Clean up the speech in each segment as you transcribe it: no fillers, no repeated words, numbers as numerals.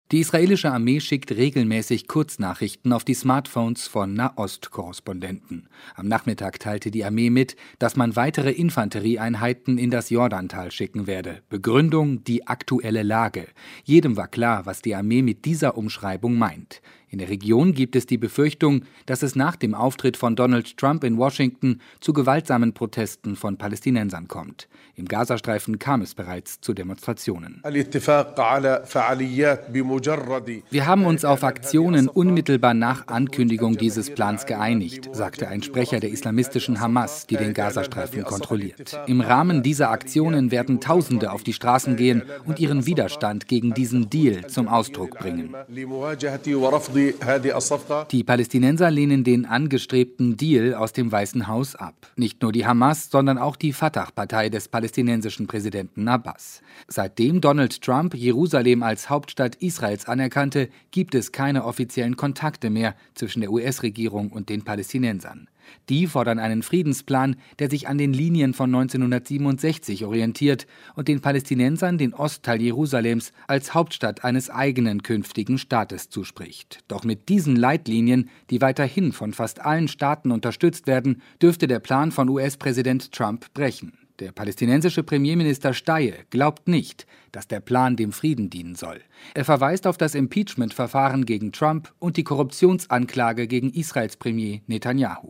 Die israelische Armee schickt regelmäßig Kurznachrichten auf die Smartphones von Nahost-Korrespondenten. Am Nachmittag teilte die Armee mit, dass man weitere Infanterieeinheiten in das Jordantal schicken werde. Begründung: die aktuelle Lage. Jedem war klar, was die Armee mit dieser Umschreibung meint. In der Region gibt es die Befürchtung, dass es nach dem Auftritt von Donald Trump in Washington zu gewaltsamen Protesten von Palästinensern kommt. Im Gazastreifen kam es bereits zu Demonstrationen. Wir haben uns auf Aktionen unmittelbar nach Ankündigung dieses Plans geeinigt, sagte ein Sprecher der islamistischen Hamas, die den Gazastreifen kontrolliert. Im Rahmen dieser Aktionen werden Tausende auf die Straßen gehen und ihren Widerstand gegen diesen Deal zum Ausdruck bringen. Die Palästinenser lehnen den angestrebten Deal aus dem Weißen Haus ab. Nicht nur die Hamas, sondern auch die Fatah-Partei des palästinensischen Präsidenten Abbas. Seitdem Donald Trump Jerusalem als Hauptstadt Israels anerkannte, gibt es keine offiziellen Kontakte mehr zwischen der US-Regierung und den Palästinensern. Die fordern einen Friedensplan, der sich an den Linien von 1967 orientiert und den Palästinensern den Ostteil Jerusalems als Hauptstadt eines eigenen künftigen Staates zuspricht. Doch mit diesen Leitlinien, die weiterhin von fast allen Staaten unterstützt werden, dürfte der Plan von US-Präsident Trump brechen. Der palästinensische Premierminister Steyer glaubt nicht, dass der Plan dem Frieden dienen soll. Er verweist auf das Impeachment-Verfahren gegen Trump und die Korruptionsanklage gegen Israels Premier Netanyahu.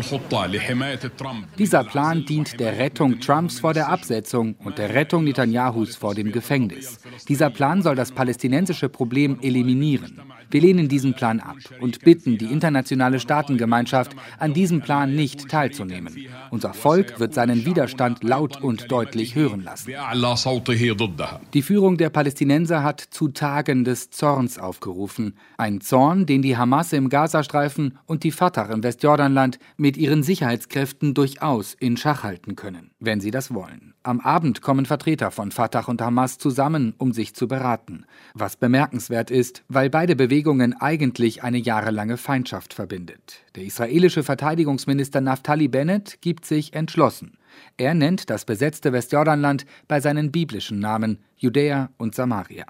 Dieser Plan dient der Rettung Trumps vor der Absetzung und der Rettung Netanyahus vor dem Gefängnis. Dieser Plan soll das palästinensische Problem eliminieren. Wir lehnen diesen Plan ab und bitten die internationale Staatengemeinschaft, an diesem Plan nicht teilzunehmen. Unser Volk wird seinen Widerstand laut und deutlich hören lassen. Die Führung der Palästinenser hat zu Tagen des Zorns aufgerufen. Ein Zorn, den die Hamas im Gazastreifen und die Fatah im Westjordanland mit ihren Sicherheitskräften durchaus in Schach halten können, wenn sie das wollen. Am Abend kommen Vertreter von Fatah und Hamas zusammen, um sich zu beraten. Was bemerkenswert ist, weil beide Bewegungen eigentlich eine jahrelange Feindschaft verbindet. Der israelische Verteidigungsminister Naftali Bennett gibt sich entschlossen. Er nennt das besetzte Westjordanland bei seinen biblischen Namen Judäa und Samaria.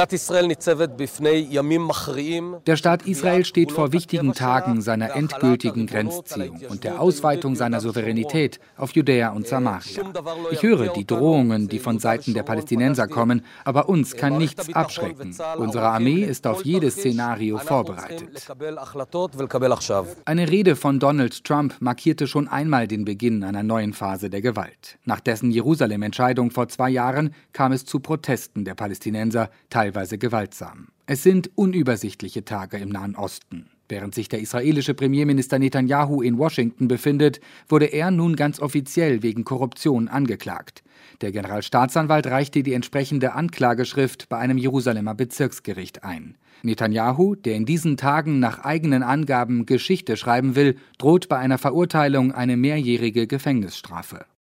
Der Staat Israel steht vor wichtigen Tagen seiner endgültigen Grenzziehung und der Ausweitung seiner Souveränität auf Judäa und Samaria. Ich höre die Drohungen, die von Seiten der Palästinenser kommen, aber uns kann nichts abschrecken. Unsere Armee ist auf jedes Szenario vorbereitet. Eine Rede von Donald Trump markierte schon einmal den Beginn einer neuen Phase der Gewalt. Nach dessen Jerusalem-Entscheidung vor 2 Jahren kam es zu Protesten der Palästinenser, teilweise gewaltsam. Es sind unübersichtliche Tage im Nahen Osten. Während sich der israelische Premierminister Netanyahu in Washington befindet, wurde er nun ganz offiziell wegen Korruption angeklagt. Der Generalstaatsanwalt reichte die entsprechende Anklageschrift bei einem Jerusalemer Bezirksgericht ein. Netanyahu, der in diesen Tagen nach eigenen Angaben Geschichte schreiben will, droht bei einer Verurteilung eine mehrjährige Gefängnisstrafe.